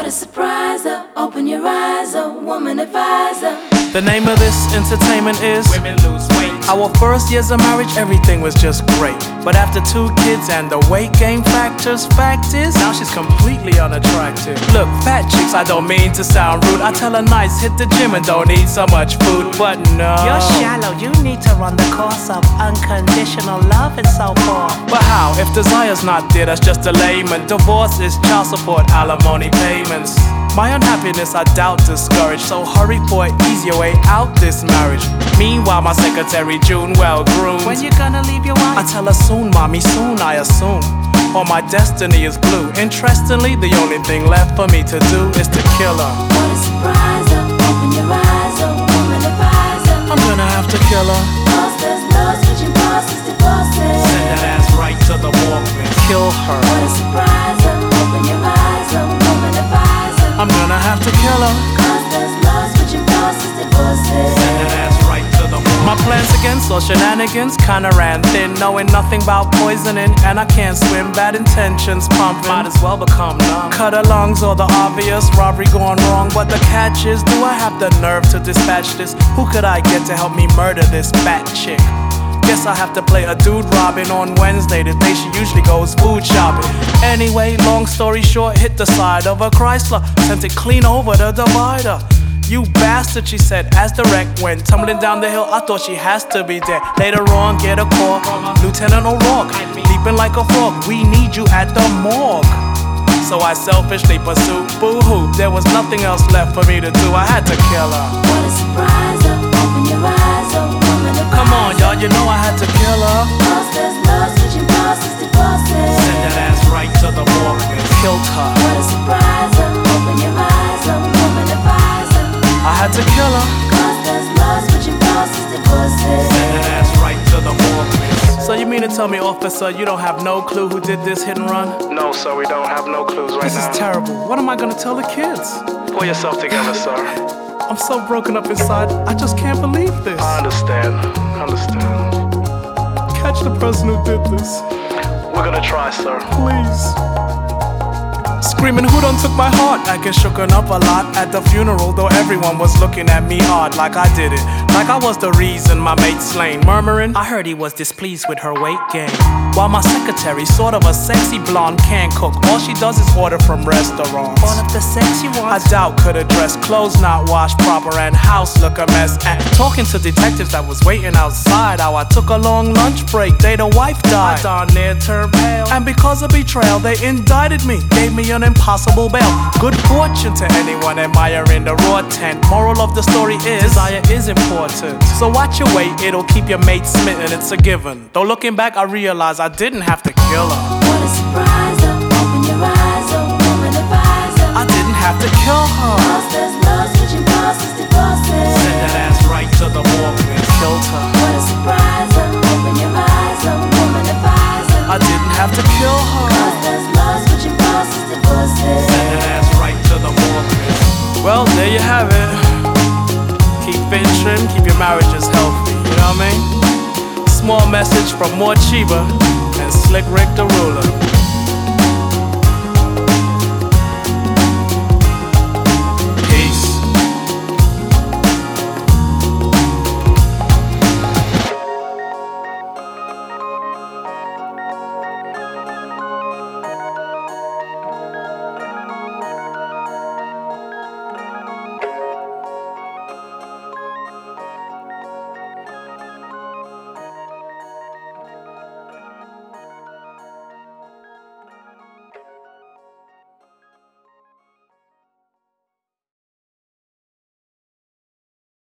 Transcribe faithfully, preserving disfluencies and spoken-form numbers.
a surprise, oh. Open your eyes, oh, woman advisor. The name of this entertainment is Women Lose Weight. Our first years of marriage, everything was just great. But after two kids and the weight gain factors, fact is, now she's completely unattractive. Look, fat chicks, I don't mean to sound rude. I tell her nice, hit the gym and don't eat so much food. But no, you're shallow, you need to run the course of unconditional love and so forth. But how? If desire's not there, that's just a layman. Divorce is child support, alimony payments. My unhappiness I doubt discouraged, so hurry for an easier way out this marriage. Meanwhile, my secretary June well groomed. When you gonna leave your wife? I tell her soon, mommy, soon I assume. Or my destiny is blue. Interestingly, the only thing left for me to do is to kill her. What a surprise, oh, open your eyes, oh, woman advisor. I'm gonna have to kill her. Posters, love, switching bosses, divorces. Send that ass right to the Walkman. Kill her. What a surprise, oh, open your eyes, oh, woman advisor. I'm gonna have to kill her. Cause there's love, switching bosses, divorces. Send that ass right to the Walkman. My plans against all shenanigans kinda ran thin, knowing nothing about poisoning, and I can't swim. Bad intentions pumping, might as well become numb. Cut her lungs or the obvious robbery gone wrong. But the catch is, do I have the nerve to dispatch this? Who could I get to help me murder this fat chick? Guess I have to play a dude Robin on Wednesday, the day she usually goes food shopping. Anyway, long story short, hit the side of a Chrysler, sent it clean over the divider. You bastard, she said, as the wreck went tumbling down the hill. I thought she has to be dead. Later on, get a call, Lieutenant O'Rourke, leaping like a frog. We need you at the morgue. So I selfishly pursued, boo-hoo. There was nothing else left for me to do. I had to kill her. What a surprise, oh, open your eyes, oh, woman advisor. Come on, y'all, you know I had to kill her. Posters, love, switching bosses, divorces. Send that ass right to the Walkman. Killed her. What a surprise, oh, open your eyes, oh, woman advisor. I had to kill her. Cause there's love, switching bosses, divorces. Send that ass right to the Walkman. So you mean to tell me, officer, you don't have no clue who did this hit and run? No, sir, we don't have no clues right This now. is terrible. What am I gonna tell the kids? Pull yourself together, sir. I'm so broken up inside, I just can't believe this. I understand. I understand. Catch the person who did this, We're gonna try, sir. please. Screaming, who done took my heart? I get shooken up a lot at the funeral, though everyone was looking at me odd, like I did it, like I was the reason my mate slain. Murmuring, I heard he was displeased with her weight gain. While my secretary, sort of a sexy blonde, can't cook. All she does is order from restaurants. All of the sex you I want. doubt could address clothes not washed proper and house look a mess. And talking to detectives that was waiting outside, how I took a long lunch break, day the wife died. I darn near turned pale, and because of betrayal they indicted me, gave me an impossible bail. Good fortune to anyone admiring the raw tent. Moral of the story is, desire is important. So watch your weight, it'll keep your mate smitten, it's a given. Though looking back I realize I didn't have to kill her. What a surprise, oh, open your eyes, oh, woman advisor. I didn't have to kill her. Posters, love, switching bosses, divorces. Send that ass right to the Walkman. Killed her. What a surprise, oh, open your eyes, oh, woman advisor. I didn't have to kill her. Cause there's love, switching bosses, divorces. Send that ass right to the Walkman. Well, there you have it. Keep fit trim, keep your marriages healthy, you know what I mean? Small message from More Chiba and Slick Rick the Ruler.